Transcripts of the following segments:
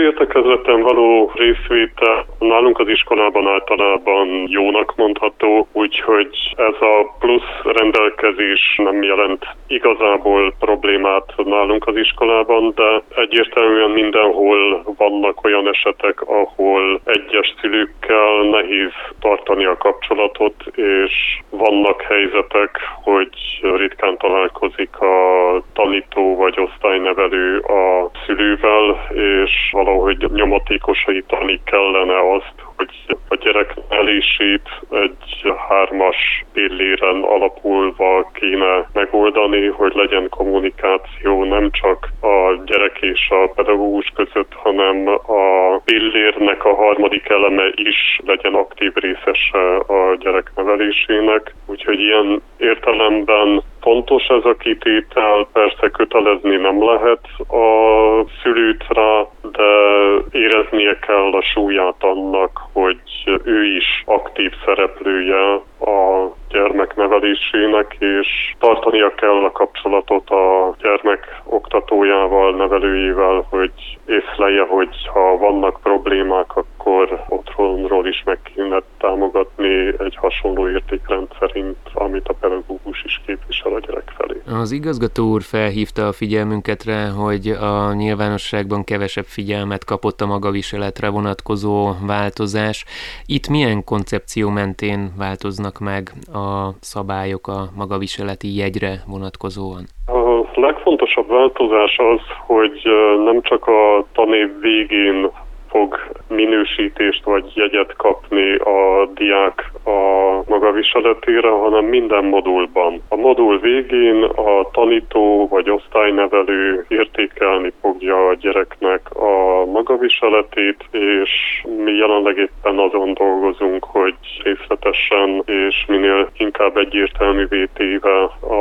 értekezleten való részvétel nálunk az iskolában általában jónak mondható, úgyhogy ez a plusz rendelkezés nem jelent igazából problémát nálunk az iskolában, de egyértelműen mindenhol vannak olyan esetek, ahol egyes szülőkkel nehéz tartani a kapcsolatot, és vannak helyzetek, hogy ritkán találkozik a tanító vagy osztálynevelő a szülővel, és valahogy nyomatékosítani kellene azt, hogy a gyerek nevelését egy 3-as pilléren alapulva kéne megoldani, hogy legyen kommunikáció nem csak a gyerek és a pedagógus között, hanem a pillérnek a harmadik eleme is legyen aktív részese a gyerek nevelésének. Úgyhogy ilyen értelemben fontos ez a kitétel, persze kötelezni nem lehet a szülőt rá, de éreznie kell a súlyát annak, hogy ő is aktív szereplője a gyermek nevelésének, és tartania kell a kapcsolatot a gyermek oktatójával, nevelőjével, hogy észlelje, hogy ha vannak problémák, akkor otthonról is meg kéne támogatni egy hasonló értékrend szerint, amit a pedagógus is képvisel a gyerek felé. Az igazgató úr felhívta a figyelmünket rá, hogy a nyilvánosságban kevesebb figyelmet kapott a magaviseletre vonatkozó változás. Itt milyen koncepció mentén változnak meg a szabályok a magaviseleti jegyre vonatkozóan? A legfontosabb változás az, hogy nem csak a tanév végén fog minősítést vagy jegyet kapni a diák a magaviseletére, hanem minden modulban. A modul végén a tanító vagy osztálynevelő értékelni fogja a gyereknek a magaviseletét, és mi jelenleg éppen azon dolgozunk, hogy részletesen és minél inkább egyértelművé téve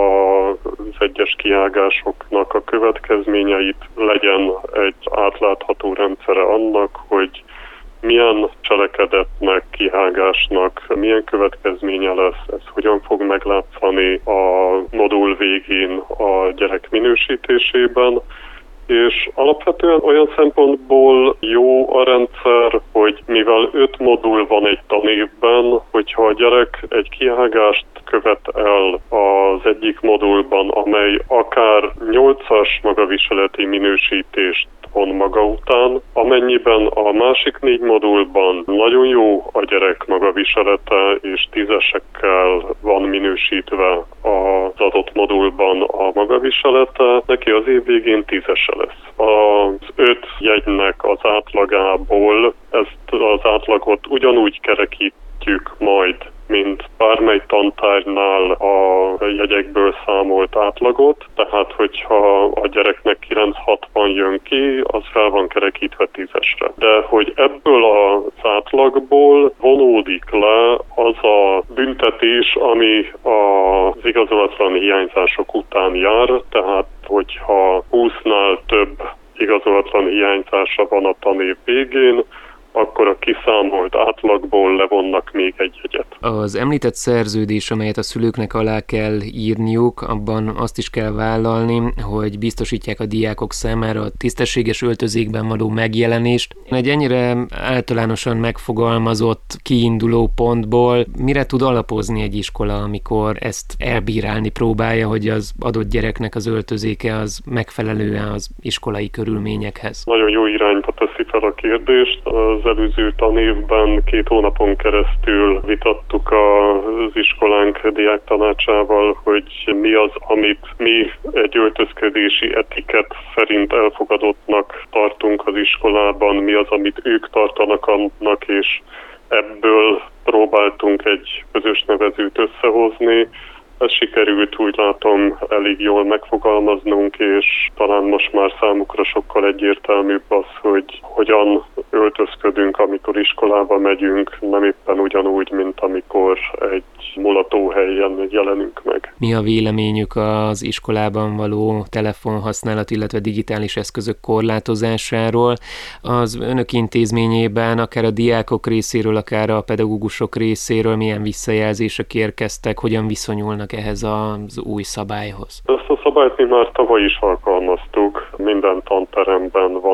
az egyes kiágásoknak a következményeit, legyen egy átlátható rendszere annak, hogy milyen cselekedetnek, kihágásnak milyen következménye lesz, ez hogyan fog meglátszani a modul végén a gyerek minősítésében, és alapvetően olyan szempontból jó a rendszer, hogy mivel 5 modul van egy tanévben, hogyha a gyerek egy kihágást követ el az egyik modulban, amely akár 8-as magaviseleti minősítést von maga után, amennyiben a másik 4 modulban nagyon jó a gyerek magaviselete, és 10-esekkel van minősítve az adott modulban a magaviselete, neki az év végén 10-ese lesz. Az 5 jegynek az átlagából ezt az átlagot ugyanúgy kerekítjük majd, mint bármely tantárgynál a jegyekből számolt átlagot, tehát hogyha a gyereknek 960 jön ki, az fel van kerekítve 10-esre. De hogy ebből az átlagból vonódik le az a büntetés, ami az igazolatlan hiányzások után jár, tehát hogyha 20-nál több igazolatlan hiányzása van a tanév végén, akkor a kiszámolt átlagból levonnak még egy jegyet. Az említett szerződés, amelyet a szülőknek alá kell írniuk, abban azt is kell vállalni, hogy biztosítják a diákok számára a tisztességes öltözékben való megjelenést. Egy ennyire általánosan megfogalmazott kiinduló pontból mire tud alapozni egy iskola, amikor ezt elbírálni próbálja, hogy az adott gyereknek az öltözéke az megfelelően az iskolai körülményekhez? Nagyon jó irányba teszi fel a kérdést. Az előző tanévben 2 hónapon keresztül vitattuk az iskolánk diáktanácsával, hogy mi az, amit mi egy öltözködési etikett szerint elfogadottnak tartunk az iskolában, mi az, amit ők tartanak annak, és ebből próbáltunk egy közös nevezőt összehozni. Ez sikerült, úgy látom, elég jól megfogalmaznunk, és talán most már számukra sokkal egyértelműbb az, hogy hogyan öltözködünk, amikor iskolába megyünk, nem éppen ugyanúgy, mint amikor egy mulatóhelyen jelenünk meg. Mi a véleményük az iskolában való telefonhasználat, illetve digitális eszközök korlátozásáról? Az önök intézményében akár a diákok részéről, akár a pedagógusok részéről milyen visszajelzések érkeztek, hogyan viszonyulnak ehhez az új szabályhoz? Ezt a szabályt mi már tavaly is alkalmaztuk. Minden tanteremben van egy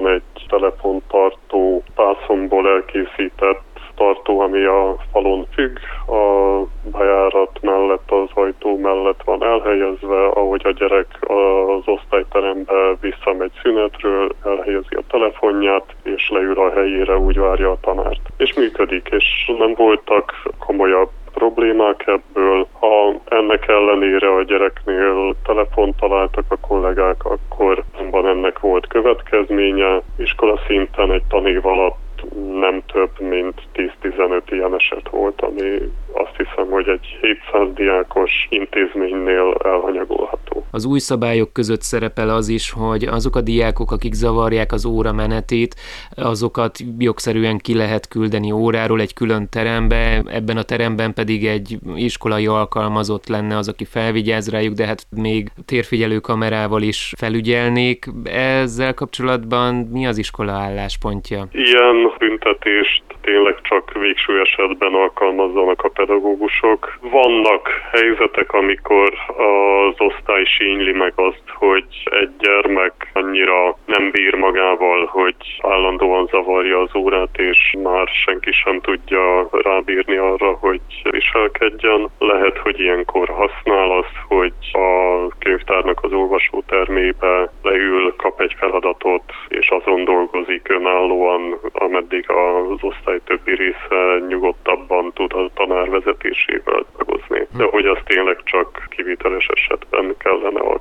telefontartó pászomból elkészített tartó, ami a falon függ, a bejárat mellett, az ajtó mellett van elhelyezve, ahogy a gyerek az osztályterembe visszamegy szünetről, elhelyezi a telefonját, és leül a helyére, úgy várja a tanárt. És működik, és nem voltak komolyabb problémák ebből. Ha ennek ellenére a gyereknél telefont találtak a kollégák, akkor ennek volt következménye. Iskola szinten egy tanév alatt nem több, mint 10-15 ilyen eset volt, ami azt hiszem, hogy egy 700 diákos intézménynél elhanyagolható. Az új szabályok között szerepel az is, hogy azok a diákok, akik zavarják az óra menetét, azokat jogszerűen ki lehet küldeni óráról egy külön terembe, ebben a teremben pedig egy iskolai alkalmazott lenne az, aki felvigyáz rájuk, de hát még térfigyelő kamerával is felügyelnék. Ezzel kapcsolatban mi az iskola álláspontja? Ilyen büntetést tényleg csak végső esetben alkalmazzanak a pedagógusok. Vannak helyzetek, amikor az osztály sínli meg azt, hogy egy gyermek annyira nem bír magával, hogy állandóan zavarja az órát, és már senki sem tudja rábírni arra, hogy viselkedjen. Lehet, hogy ilyenkor használ azt, hogy a könyvtárnak az olvasótermébe leül, kap egy feladatot, és azon dolgozik önállóan, ameddig az osztály többi része nyugodtabban tud a tanár vezetésével dolgozni. De hogy azt tényleg csak kivételes esetben kellene alkalmazni.